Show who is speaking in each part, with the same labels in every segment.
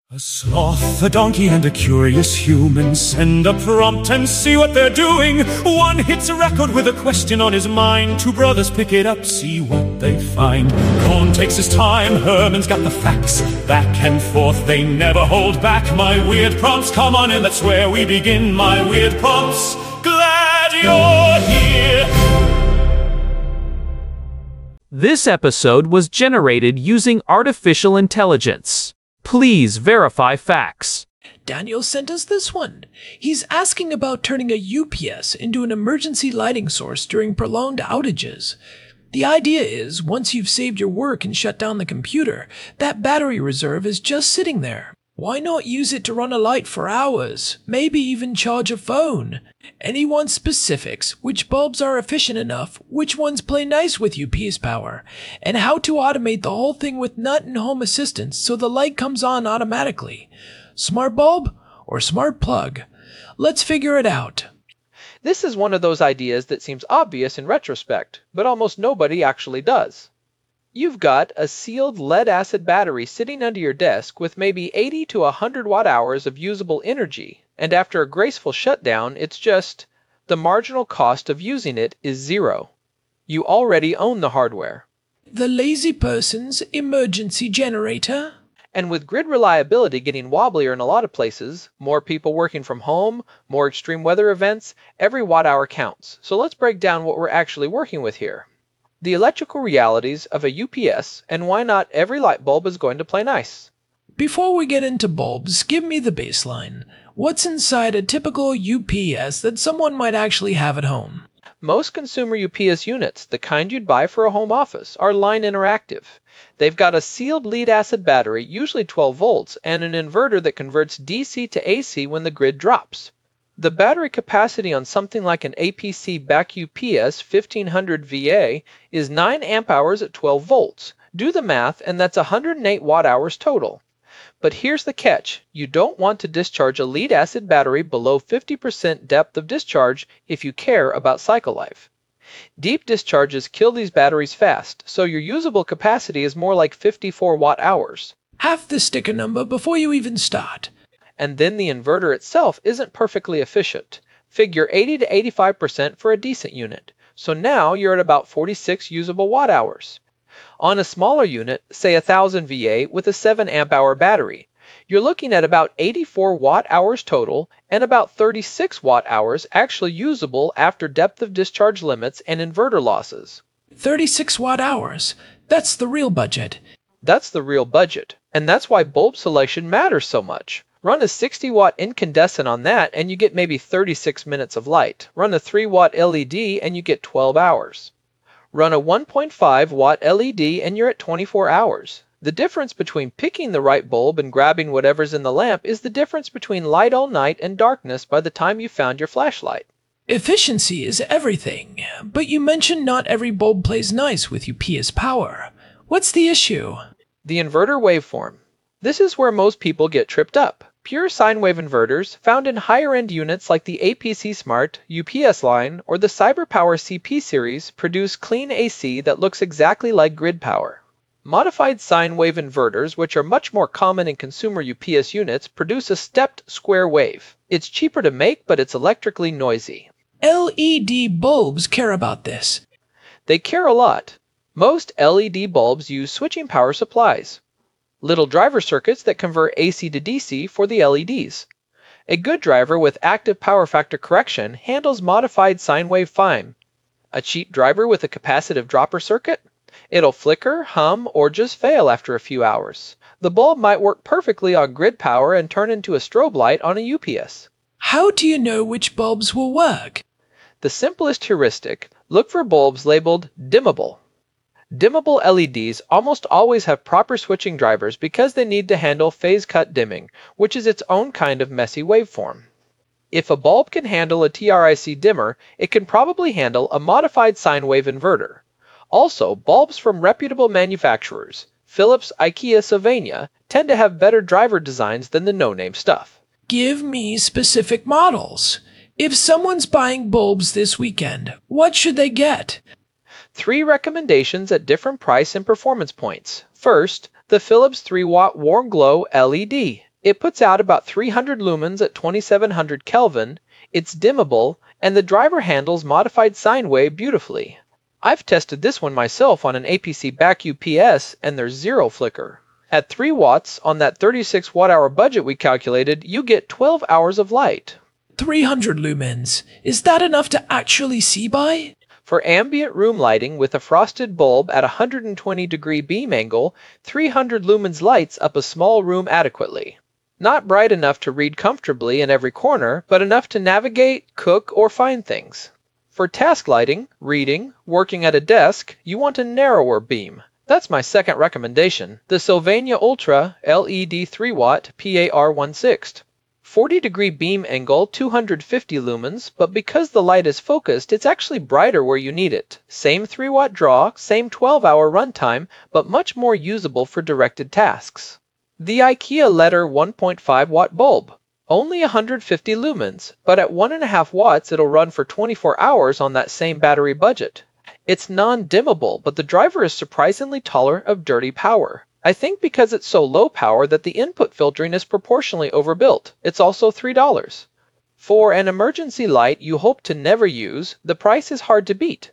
Speaker 1: A sloth, a donkey, and a curious human send a prompt and see what they're doing. One hits a record with a question on his mind. Two brothers pick it up, see what they find. Cohn takes his time, Herman's got the facts. Back and forth, they never hold back. My weird prompts, come on in, that's where we begin. My weird prompts, glad you're here.
Speaker 2: This episode was generated using artificial intelligence. Please verify facts.
Speaker 3: Daniel sent us this one. He's asking about turning a UPS into an emergency lighting source during prolonged outages. The idea is, once you've saved your work and shut down the computer, that battery reserve is just sitting there. Why not use it to run a light for hours? Maybe even charge a phone? And he wants specifics, which bulbs are efficient enough, which ones play nice with UPS power, and how to automate the whole thing with Nut and Home Assistant so the light comes on automatically. Smart bulb or smart plug? Let's figure it out.
Speaker 4: This is one of those ideas that seems obvious in retrospect, but almost nobody actually does. You've got a sealed lead-acid battery sitting under your desk with maybe 80 to 100 watt-hours of usable energy, and after a graceful shutdown, it's just the marginal cost of using it is zero. You already own the hardware.
Speaker 3: The lazy person's emergency generator?
Speaker 4: And with grid reliability getting wobblier in a lot of places, more people working from home, more extreme weather events, every watt-hour counts. So let's break down what we're actually working with here. The electrical realities of a UPS, and why not every light bulb is going to play nice.
Speaker 3: Before we get into bulbs, give me the baseline. What's inside a typical UPS that someone might actually have at home?
Speaker 4: Most consumer UPS units, the kind you'd buy for a home office, are line interactive. They've got a sealed lead-acid battery, usually 12 volts, and an inverter that converts DC to AC when the grid drops. The battery capacity on something like an APC BAC UPS 1500 VA is 9 amp hours at 12 volts. Do the math, and that's 108 watt hours total. But here's the catch. You don't want to discharge a lead-acid battery below 50% depth of discharge if you care about cycle life. Deep discharges kill these batteries fast, so your usable capacity is more like 54 watt hours.
Speaker 3: Half the sticker number before you even start.
Speaker 4: And then the inverter itself isn't perfectly efficient. Figure 80 to 85% for a decent unit. So now you're at about 46 usable watt hours. On a smaller unit, say 1000 VA with a 7 amp hour battery, you're looking at about 84 watt hours total and about 36 watt hours actually usable after depth of discharge limits and inverter losses.
Speaker 3: 36 watt hours. That's the real budget.
Speaker 4: That's the real budget. And that's why bulb selection matters so much. Run a 60 watt incandescent on that and you get maybe 36 minutes of light. Run a 3 watt LED and you get 12 hours. Run a 1.5 watt LED and you're at 24 hours. The difference between picking the right bulb and grabbing whatever's in the lamp is the difference between light all night and darkness by the time you found your flashlight.
Speaker 3: Efficiency is everything, but you mentioned not every bulb plays nice with UPS power. What's the issue?
Speaker 4: The inverter waveform. This is where most people get tripped up. Pure sine wave inverters, found in higher-end units like the APC Smart, UPS line, or the CyberPower CP series, produce clean AC that looks exactly like grid power. Modified sine wave inverters, which are much more common in consumer UPS units, produce a stepped square wave. It's cheaper to make, but it's electrically noisy.
Speaker 3: LED bulbs care about this.
Speaker 4: They care a lot. Most LED bulbs use switching power supplies. Little driver circuits that convert AC to DC for the LEDs. A good driver with active power factor correction handles modified sine wave fine. A cheap driver with a capacitive dropper circuit? It'll flicker, hum, or just fail after a few hours. The bulb might work perfectly on grid power and turn into a strobe light on a UPS.
Speaker 3: How do you know which bulbs will work?
Speaker 4: The simplest heuristic, look for bulbs labeled dimmable. Dimmable LEDs almost always have proper switching drivers because they need to handle phase cut dimming, which is its own kind of messy waveform. If a bulb can handle a TRIC dimmer, it can probably handle a modified sine wave inverter. Also, bulbs from reputable manufacturers, Philips, IKEA, Sylvania, tend to have better driver designs than the no-name stuff.
Speaker 3: Give me specific models. If someone's buying bulbs this weekend, what should they get?
Speaker 4: 3 recommendations at different price and performance points. First, the Philips 3 watt Warm Glow LED. It puts out about 300 lumens at 2700 Kelvin, it's dimmable, and the driver handles modified sine wave beautifully. I've tested this one myself on an APC back UPS and there's zero flicker. At 3 watts on that 36 watt-hour budget we calculated, you get 12 hours of light.
Speaker 3: 300 lumens. Is that enough to actually see by?
Speaker 4: For ambient room lighting with a frosted bulb at 120-degree beam angle, 300 lumens lights up a small room adequately. Not bright enough to read comfortably in every corner, but enough to navigate, cook, or find things. For task lighting, reading, working at a desk, you want a narrower beam. That's my second recommendation, the Sylvania Ultra LED 3-watt PAR-16. 40-degree beam angle, 250 lumens, but because the light is focused, it's actually brighter where you need it. Same 3-watt draw, same 12-hour runtime, but much more usable for directed tasks. The IKEA Letter 1.5-watt bulb. Only 150 lumens, but at 1.5 watts it'll run for 24 hours on that same battery budget. It's non-dimmable, but the driver is surprisingly tolerant of dirty power. I think because it's so low power that the input filtering is proportionally overbuilt. It's also $3. For an emergency light you hope to never use, the price is hard to beat.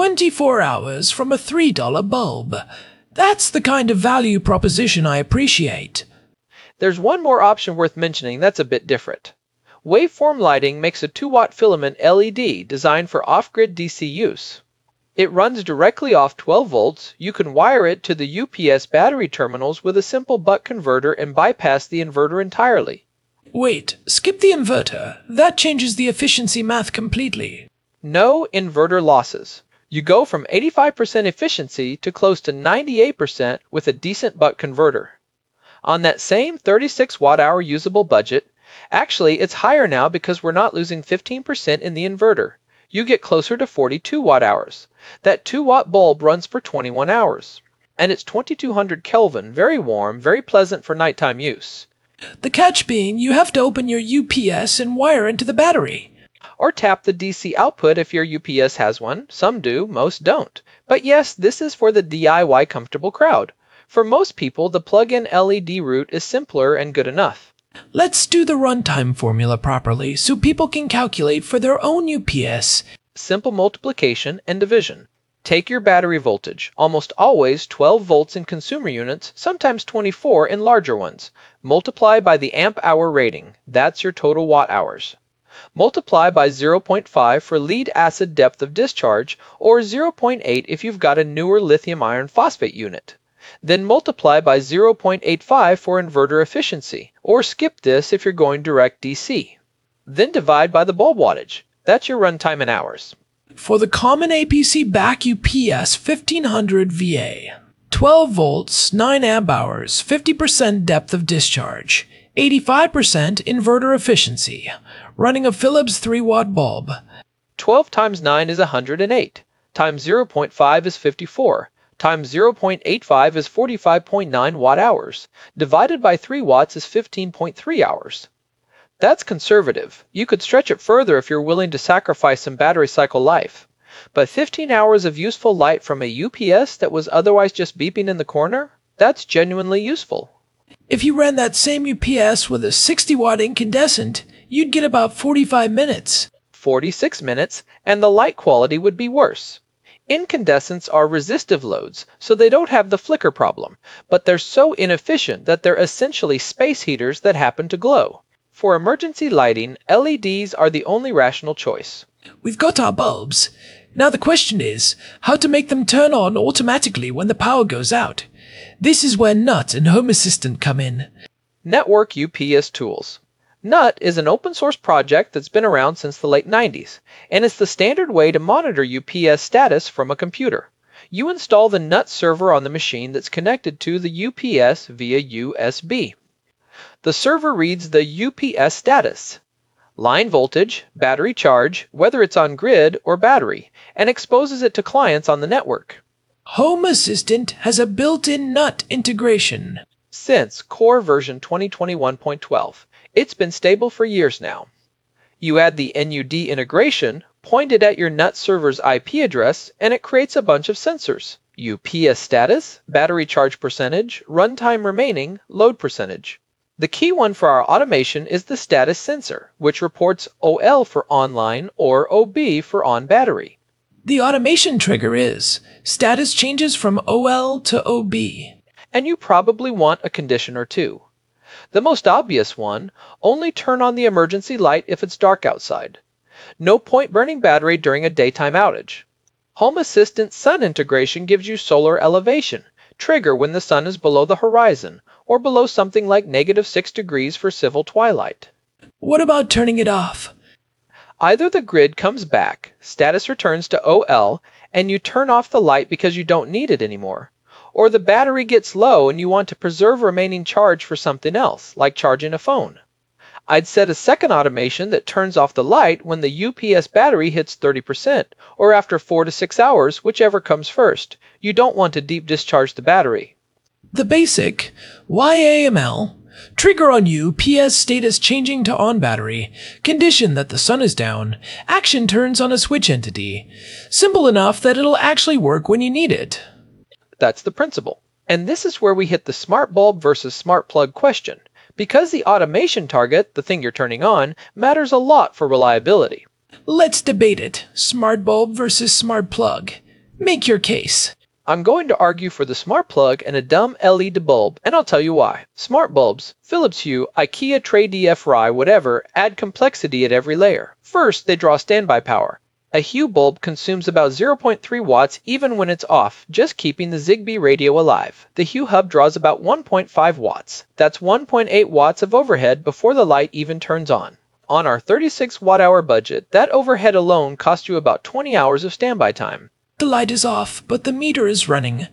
Speaker 3: 24 hours from a $3 bulb. That's the kind of value proposition I appreciate.
Speaker 4: There's one more option worth mentioning that's a bit different. Waveform Lighting makes a 2-watt filament LED designed for off-grid DC use. It runs directly off 12 volts, you can wire it to the UPS battery terminals with a simple buck converter and bypass the inverter entirely.
Speaker 3: Wait, skip the inverter. That changes the efficiency math completely.
Speaker 4: No inverter losses. You go from 85% efficiency to close to 98% with a decent buck converter. On that same 36 watt-hour usable budget, actually it's higher now because we're not losing 15% in the inverter. You get closer to 42 watt-hours. That 2-watt bulb runs for 21 hours. And it's 2200 Kelvin, very warm, very pleasant for nighttime use.
Speaker 3: The catch being you have to open your UPS and wire into the battery.
Speaker 4: Or tap the DC output if your UPS has one. Some do, most don't. But yes, this is for the DIY comfortable crowd. For most people, the plug-in LED route is simpler and good enough.
Speaker 3: Let's do the runtime formula properly so people can calculate for their own UPS.
Speaker 4: Simple multiplication and division. Take your battery voltage, almost always 12 volts in consumer units, sometimes 24 in larger ones. Multiply by the amp-hour rating. That's your total watt-hours. Multiply by 0.5 for lead acid depth of discharge, or 0.8 if you've got a newer lithium iron phosphate unit. Then multiply by 0.85 for inverter efficiency, or skip this if you're going direct DC. Then divide by the bulb wattage. That's your runtime in hours.
Speaker 3: For the common APC back UPS 1500 VA, 12 volts, 9 amp hours, 50% depth of discharge, 85% inverter efficiency, running a Philips 3-watt bulb.
Speaker 4: 12 times 9 is 108, times 0.5 is 54, times 0.85 is 45.9 watt-hours, divided by 3 watts is 15.3 hours. That's conservative. You could stretch it further if you're willing to sacrifice some battery cycle life. But 15 hours of useful light from a UPS that was otherwise just beeping in the corner? That's genuinely useful.
Speaker 3: If you ran that same UPS with a 60-watt incandescent, you'd get about 45 minutes.
Speaker 4: 46 minutes, and the light quality would be worse. Incandescents are resistive loads, so they don't have the flicker problem, but they're so inefficient that they're essentially space heaters that happen to glow. For emergency lighting, LEDs are the only rational choice.
Speaker 3: We've got our bulbs. Now the question is, how to make them turn on automatically when the power goes out. This is where NUT and Home Assistant come in.
Speaker 4: Network UPS Tools. NUT is an open source project that's been around since the late 90s, and it's the standard way to monitor UPS status from a computer. You install the NUT server on the machine that's connected to the UPS via USB. The server reads the UPS status, line voltage, battery charge, whether it's on grid or battery, and exposes it to clients on the network.
Speaker 3: Home Assistant has a built-in NUT integration.
Speaker 4: Since core version 2021.12, it's been stable for years now. You add the NUD integration, point it at your NUT server's IP address, and it creates a bunch of sensors. UPS status, battery charge percentage, runtime remaining, load percentage. The key one for our automation is the status sensor, which reports OL for online or OB for on battery.
Speaker 3: The automation trigger is status changes from OL to OB.
Speaker 4: And you probably want a condition or two. The most obvious one, only turn on the emergency light if it's dark outside. No point burning battery during a daytime outage. Home Assistant Sun integration gives you solar elevation, trigger when the sun is below the horizon, or below something like -6 degrees for civil twilight.
Speaker 3: What about turning it off?
Speaker 4: Either the grid comes back, status returns to OL, and you turn off the light because you don't need it anymore, or the battery gets low and you want to preserve remaining charge for something else, like charging a phone. I'd set a second automation that turns off the light when the UPS battery hits 30%, or after 4 to 6 hours, whichever comes first. You don't want to deep discharge the battery.
Speaker 3: The basic YAML, trigger on UPS status changing to on battery, condition that the sun is down, action turns on a switch entity. Simple enough that it'll actually work when you need it.
Speaker 4: That's the principle. And this is where we hit the smart bulb versus smart plug question. Because the automation target, the thing you're turning on, matters a lot for reliability.
Speaker 3: Let's debate it. Smart bulb versus smart plug. Make your case.
Speaker 4: I'm going to argue for the smart plug and a dumb LED bulb, and I'll tell you why. Smart bulbs, Philips Hue, IKEA Tray DF Rye, whatever, add complexity at every layer. First, they draw standby power. A Hue bulb consumes about 0.3 watts even when it's off, just keeping the Zigbee radio alive. The Hue hub draws about 1.5 watts. That's 1.8 watts of overhead before the light even turns on. On our 36 watt-hour budget, that overhead alone costs you about 20 hours of standby time.
Speaker 3: The light is off, but the meter is running.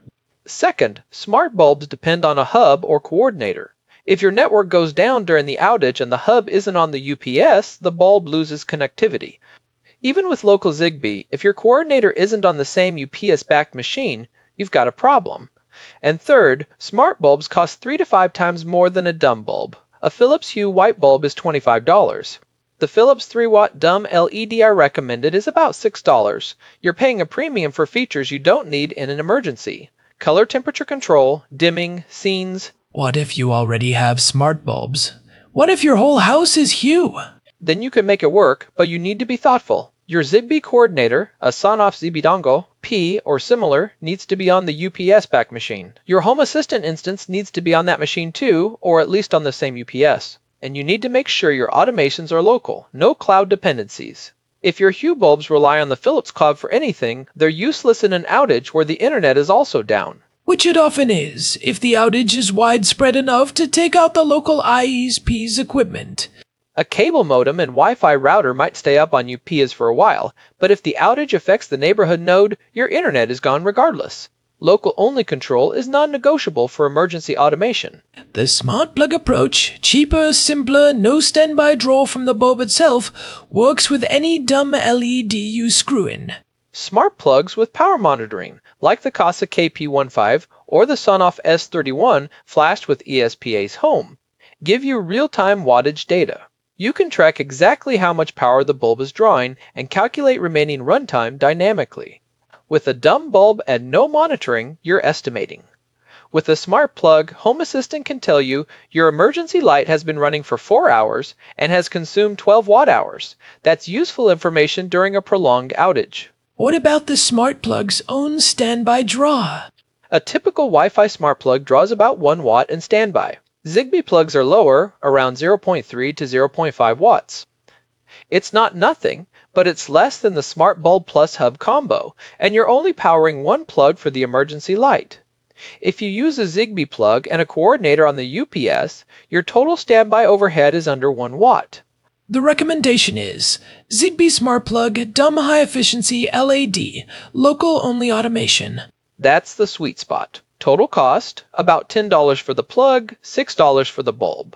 Speaker 4: Second, smart bulbs depend on a hub or coordinator. If your network goes down during the outage and the hub isn't on the UPS, the bulb loses connectivity. Even with local Zigbee, if your coordinator isn't on the same UPS-backed machine, you've got a problem. And third, smart bulbs cost 3 to 5 times more than a dumb bulb. A Philips Hue white bulb is $25. The Philips 3-watt dumb LED I recommended is about $6. You're paying a premium for features you don't need in an emergency. Color temperature control, dimming, scenes.
Speaker 3: What if you already have smart bulbs? What if your whole house is Hue?
Speaker 4: Then you can make it work, but you need to be thoughtful. Your Zigbee coordinator, a Sonoff Zigbee dongle, P or similar, needs to be on the UPS back machine. Your Home Assistant instance needs to be on that machine too, or at least on the same UPS. And you need to make sure your automations are local, no cloud dependencies. If your Hue bulbs rely on the Philips cloud for anything, they're useless in an outage where the internet is also down.
Speaker 3: Which it often is, if the outage is widespread enough to take out the local ISP's equipment.
Speaker 4: A cable modem and Wi-Fi router might stay up on UPS for a while, but if the outage affects the neighborhood node, your internet is gone regardless. Local-only control is non-negotiable for emergency automation.
Speaker 3: The smart plug approach, cheaper, simpler, no standby draw from the bulb itself, works with any dumb LED you screw in.
Speaker 4: Smart plugs with power monitoring, like the Kasa KP15 or the Sonoff S31 flashed with ESPA's Home, give you real-time wattage data. You can track exactly how much power the bulb is drawing and calculate remaining runtime dynamically. With a dumb bulb and no monitoring, you're estimating. With a smart plug, Home Assistant can tell you your emergency light has been running for 4 hours and has consumed 12 watt-hours. That's useful information during a prolonged outage.
Speaker 3: What about the smart plug's own standby draw?
Speaker 4: A typical Wi-Fi smart plug draws about 1 watt in standby. Zigbee plugs are lower, around 0.3 to 0.5 watts. It's not nothing, but it's less than the Smart Bulb Plus Hub combo, and you're only powering one plug for the emergency light. If you use a Zigbee plug and a coordinator on the UPS, your total standby overhead is under 1 watt.
Speaker 3: The recommendation is Zigbee Smart Plug Dumb High Efficiency LAD, local only automation.
Speaker 4: That's the sweet spot. Total cost, about $10 for the plug, $6 for the bulb.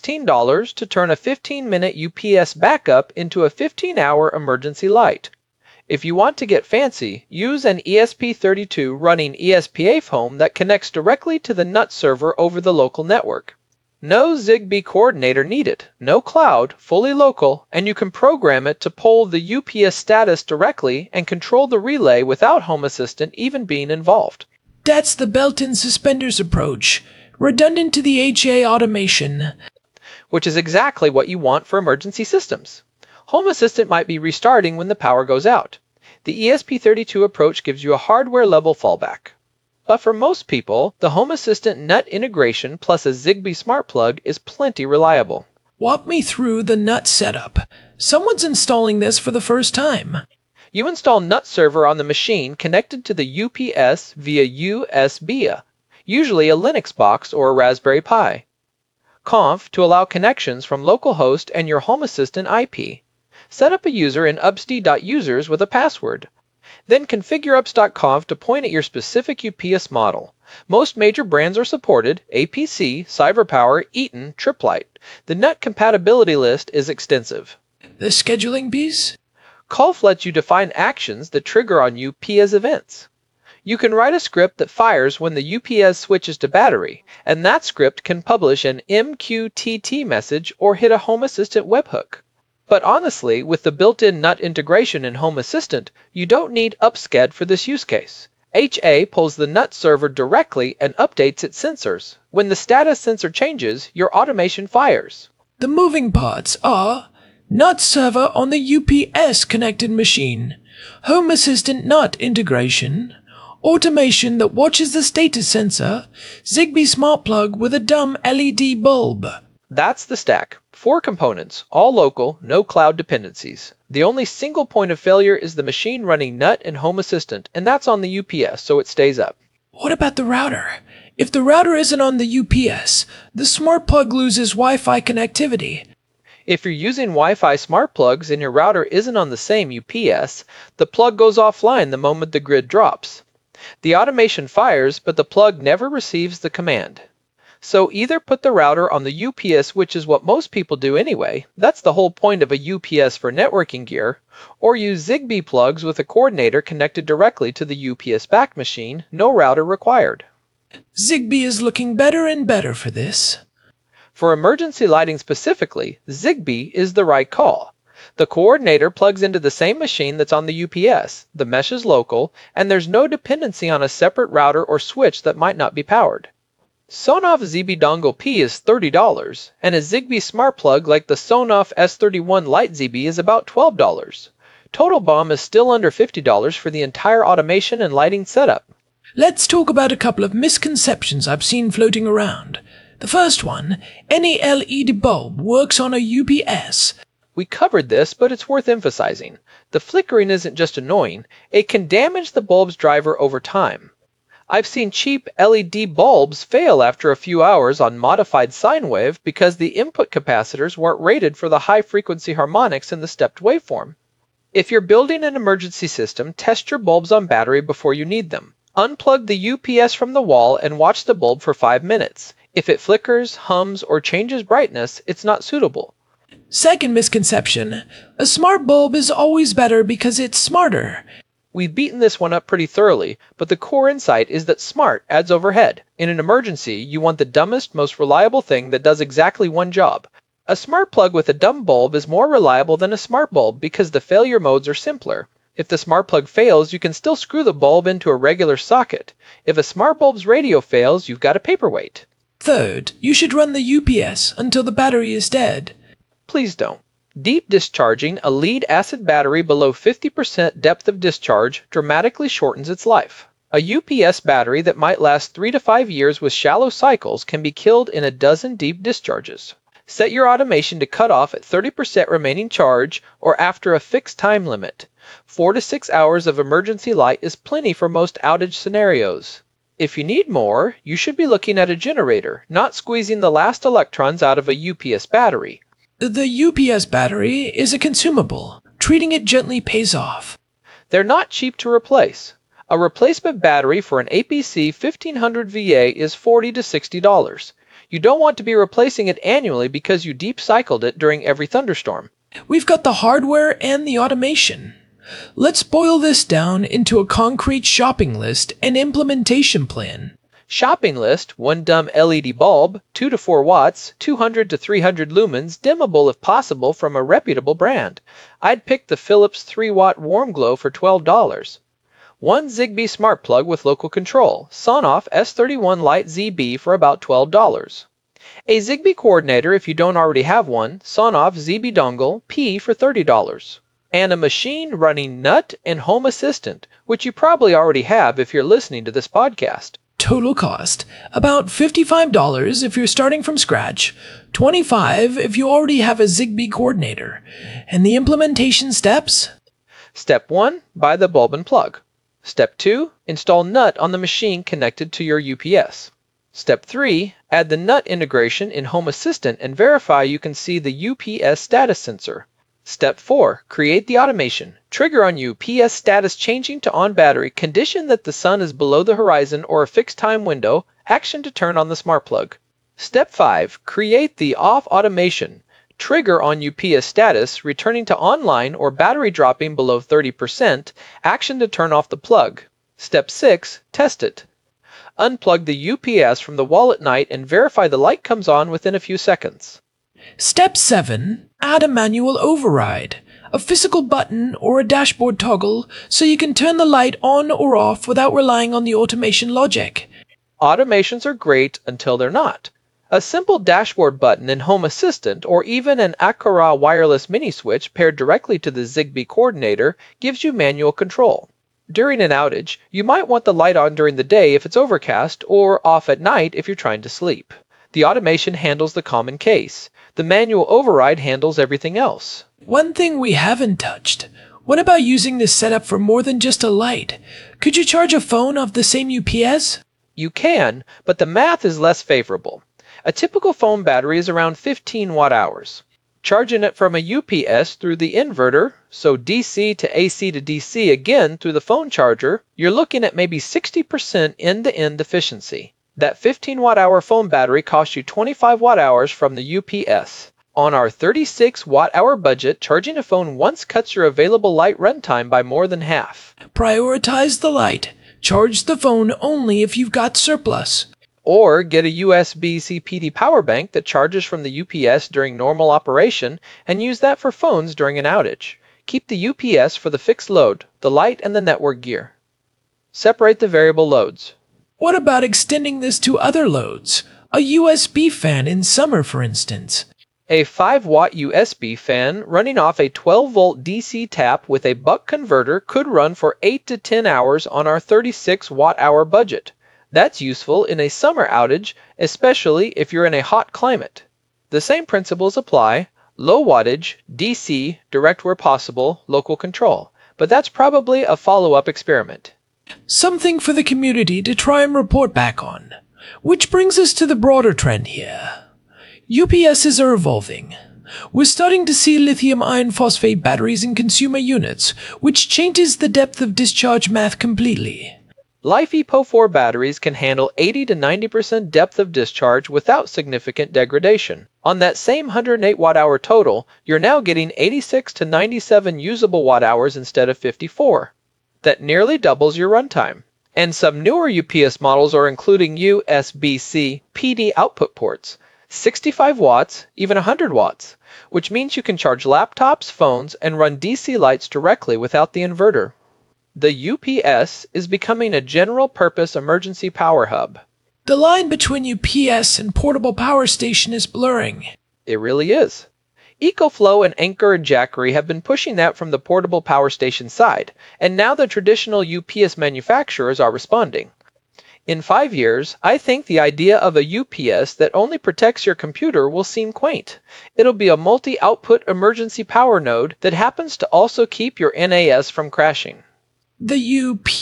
Speaker 4: $16 to turn a 15-minute UPS backup into a 15-hour emergency light. If you want to get fancy, use an ESP32 running ESPA Home that connects directly to the NUT server over the local network. No Zigbee coordinator needed, no cloud, fully local, and you can program it to poll the UPS status directly and control the relay without Home Assistant even being involved.
Speaker 3: That's the belt and suspenders approach. redundant to the HA automation.
Speaker 4: Which is exactly what you want for emergency systems. Home Assistant might be restarting when the power goes out. The ESP32 approach gives you a hardware-level fallback. But for most people, the Home Assistant NUT integration plus a Zigbee smart plug is plenty reliable.
Speaker 3: Walk me through the NUT setup. Someone's installing this for the first time.
Speaker 4: You install NUT server on the machine connected to the UPS via USB, usually a Linux box or a Raspberry Pi. Conf to allow connections from localhost and your Home Assistant IP. Set up a user in ubsd.users with a password. Then configure ups.conf to point at your specific UPS model. Most major brands are supported: APC, CyberPower, Eaton, Triplite. The NUT compatibility list is extensive.
Speaker 3: The scheduling piece?
Speaker 4: Conf lets you define actions that trigger on UPS events. You can write a script that fires when the UPS switches to battery, and that script can publish an MQTT message or hit a Home Assistant webhook. But honestly, with the built-in NUT integration in Home Assistant, you don't need upsched for this use case. HA pulls the NUT server directly and updates its sensors. When the status sensor changes, your automation fires.
Speaker 3: The moving parts are NUT server on the UPS connected machine, Home Assistant NUT integration, automation that watches the status sensor, Zigbee smart plug with a dumb LED bulb.
Speaker 4: That's the stack. 4 components, all local, no cloud dependencies. The only single point of failure is the machine running NUT and Home Assistant, and that's on the UPS, so it stays up.
Speaker 3: What about the router? If the router isn't on the UPS, the smart plug loses Wi-Fi connectivity.
Speaker 4: If you're using Wi-Fi smart plugs and your router isn't on the same UPS, the plug goes offline the moment the grid drops. The automation fires, but the plug never receives the command. So either put the router on the UPS, which is what most people do anyway, that's the whole point of a UPS for networking gear, or use Zigbee plugs with a coordinator connected directly to the UPS back machine, no router required.
Speaker 3: Zigbee is looking better and better for this.
Speaker 4: For emergency lighting specifically, Zigbee is the right call. The coordinator plugs into the same machine that's on the UPS, the mesh is local, and there's no dependency on a separate router or switch that might not be powered. Sonoff ZB Dongle P is $30, and a Zigbee smart plug like the Sonoff S31 Lite ZB is about $12. Total BOM is still under $50 for the entire automation and lighting setup.
Speaker 3: Let's talk about a couple of misconceptions I've seen floating around. The first one, any LED bulb works on a UPS.
Speaker 4: We covered this, but it's worth emphasizing. The flickering isn't just annoying, it can damage the bulb's driver over time. I've seen cheap LED bulbs fail after a few hours on modified sine wave because the input capacitors weren't rated for the high-frequency harmonics in the stepped waveform. If you're building an emergency system, test your bulbs on battery before you need them. Unplug the UPS from the wall and watch the bulb for 5 minutes. If it flickers, hums, or changes brightness, it's not suitable.
Speaker 3: Second misconception, a smart bulb is always better because it's smarter.
Speaker 4: We've beaten this one up pretty thoroughly, but the core insight is that smart adds overhead. In an emergency, you want the dumbest, most reliable thing that does exactly one job. A smart plug with a dumb bulb is more reliable than a smart bulb because the failure modes are simpler. If the smart plug fails, you can still screw the bulb into a regular socket. If a smart bulb's radio fails, you've got a paperweight.
Speaker 3: Third, you should run the UPS until the battery is dead.
Speaker 4: Please don't. Deep discharging a lead-acid battery below 50% depth of discharge dramatically shortens its life. A UPS battery that might last 3 to 5 years with shallow cycles can be killed in a dozen deep discharges. Set your automation to cut off at 30% remaining charge or after a fixed time limit. 4 to 6 hours of emergency light is plenty for most outage scenarios. If you need more, you should be looking at a generator, not squeezing the last electrons out of a UPS battery.
Speaker 3: The UPS battery is a consumable. Treating it gently pays off.
Speaker 4: They're not cheap to replace. A replacement battery for an APC 1500 VA is $40 to $60. You don't want to be replacing it annually because you deep cycled it during every thunderstorm.
Speaker 3: We've got the hardware and the automation. Let's boil this down into a concrete shopping list and implementation plan.
Speaker 4: Shopping list: 1 dumb LED bulb, 2 to 4 watts, 200 to 300 lumens, dimmable if possible from a reputable brand. I'd pick the Philips 3-watt Warm Glow for $12. one Zigbee smart plug with local control, Sonoff S31 Lite ZB for about $12. A Zigbee coordinator if you don't already have one, Sonoff ZB dongle P for $30. And a machine running NUT and Home Assistant, which you probably already have if you're listening to this podcast.
Speaker 3: Total cost, about $55 if you're starting from scratch, $25 if you already have a Zigbee coordinator. And the implementation steps?
Speaker 4: Step 1, buy the bulb and plug. Step 2, install NUT on the machine connected to your UPS. Step 3, add the NUT integration in Home Assistant and verify you can see the UPS status sensor. Step 4, create the automation. Trigger on UPS status changing to on battery, condition that the sun is below the horizon or a fixed time window, action to turn on the smart plug. Step 5, create the off automation. Trigger on UPS status, returning to online or battery dropping below 30%, action to turn off the plug. Step 6, test it. Unplug the UPS from the wall at night and verify the light comes on within a few seconds.
Speaker 3: Step 7. Add a manual override, a physical button or a dashboard toggle so you can turn the light on or off without relying on the automation logic.
Speaker 4: Automations are great until they're not. A simple dashboard button in Home Assistant or even an Aqara wireless mini switch paired directly to the Zigbee coordinator gives you manual control. During an outage, you might want the light on during the day if it's overcast or off at night if you're trying to sleep. The automation handles the common case. The manual override handles everything else.
Speaker 3: One thing we haven't touched. What about using this setup for more than just a light? Could you charge a phone off the same UPS?
Speaker 4: You can, but the math is less favorable. A typical phone battery is around 15 watt-hours. Charging it from a UPS through the inverter, so DC to AC to DC again through the phone charger, you're looking at maybe 60% end-to-end efficiency. That 15 watt-hour phone battery costs you 25 watt-hours from the UPS. On our 36 watt-hour budget, charging a phone once cuts your available light runtime by more than half.
Speaker 3: Prioritize the light. Charge the phone only if you've got surplus.
Speaker 4: Or get a USB-C PD power bank that charges from the UPS during normal operation and use that for phones during an outage. Keep the UPS for the fixed load, the light and the network gear. Separate the variable loads.
Speaker 3: What about extending this to other loads? A USB fan in summer, for instance.
Speaker 4: A 5-watt USB fan running off a 12-volt DC tap with a buck converter could run for 8 to 10 hours on our 36 watt-hour budget. That's useful in a summer outage, especially if you're in a hot climate. The same principles apply: low wattage, DC, direct where possible, local control. But that's probably a follow-up experiment.
Speaker 3: Something for the community to try and report back on. Which brings us to the broader trend here. UPSs are evolving. We're starting to see lithium iron phosphate batteries in consumer units, which changes the depth of discharge math completely.
Speaker 4: LiFePO4 batteries can handle 80 to 90% depth of discharge without significant degradation. On that same 108 watt-hour total, you're now getting 86 to 97 usable watt-hours instead of 54. That nearly doubles your runtime. And some newer UPS models are including USB-C PD output ports, 65 watts, even 100 watts, which means you can charge laptops, phones, and run DC lights directly without the inverter. The UPS is becoming a general-purpose emergency power hub.
Speaker 3: The line between UPS and portable power station is blurring.
Speaker 4: It really is. EcoFlow and Anchor and Jackery have been pushing that from the portable power station side, and now the traditional UPS manufacturers are responding. In 5 years, I think the idea of a UPS that only protects your computer will seem quaint. It'll be a multi-output emergency power node that happens to also keep your NAS from crashing.
Speaker 3: The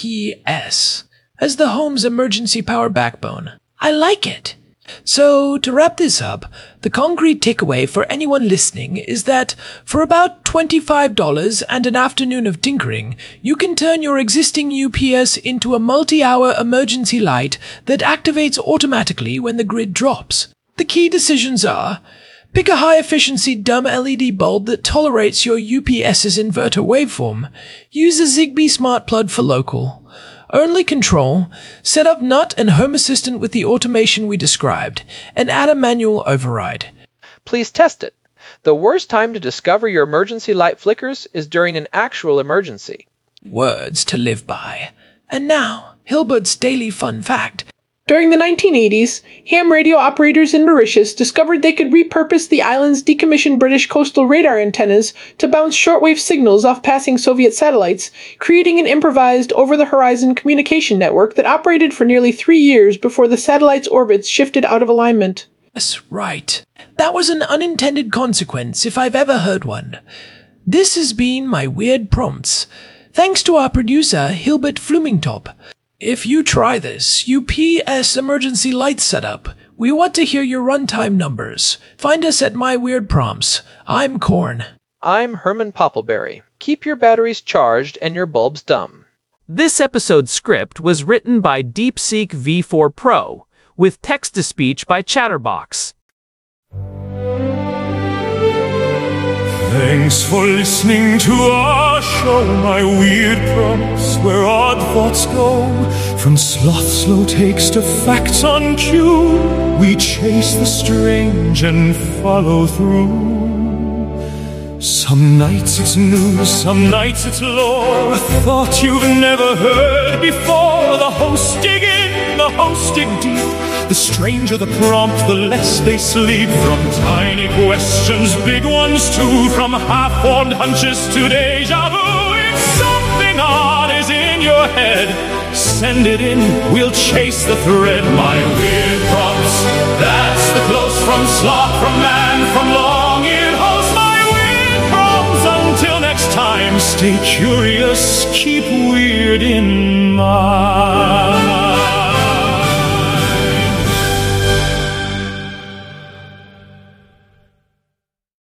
Speaker 3: UPS as the home's emergency power backbone. I like it. So, to wrap this up, the concrete takeaway for anyone listening is that for about $25 and an afternoon of tinkering, you can turn your existing UPS into a multi-hour emergency light that activates automatically when the grid drops. The key decisions are: pick a high-efficiency dumb LED bulb that tolerates your UPS's inverter waveform. Use a Zigbee smart plug for local. Only control, set up NUT and Home Assistant with the automation we described, and add a manual override.
Speaker 4: Please test it. The worst time to discover your emergency light flickers is during an actual emergency.
Speaker 3: Words to live by. And now, Hilbert's daily fun fact.
Speaker 5: During the 1980s, ham radio operators in Mauritius discovered they could repurpose the island's decommissioned British coastal radar antennas to bounce shortwave signals off passing Soviet satellites, creating an improvised over-the-horizon communication network that operated for nearly 3 years before the satellite's orbits shifted out of alignment.
Speaker 3: That's right. That was an unintended consequence, if I've ever heard one. This has been my Weird Prompts. Thanks to our producer, Hilbert Flumingtop. If you try this UPS emergency light setup, we want to hear your runtime numbers. Find us at My Weird Prompts. I'm Korn.
Speaker 4: I'm Herman Poppleberry. Keep your batteries charged and your bulbs dumb.
Speaker 2: This episode's script was written by DeepSeek V4 Pro, with text-to-speech by Chatterbox.
Speaker 1: Thanks for listening to our show, My Weird Prompts, where odd thoughts go. From sloth slow takes to facts on cue, we chase the strange and follow through. Some nights it's news, some nights it's lore, a thought you've never heard before. The hosts dig in, the hosts dig deep. The stranger the prompt, the less they sleep. From tiny questions, big ones too. From half-formed hunches to deja vu. If something odd is in your head, send it in, we'll chase the thread. My Weird Prompts, that's the close from sloth, from man, from long-eared host. My Weird Prompts, until next time, stay curious, keep weird in mind.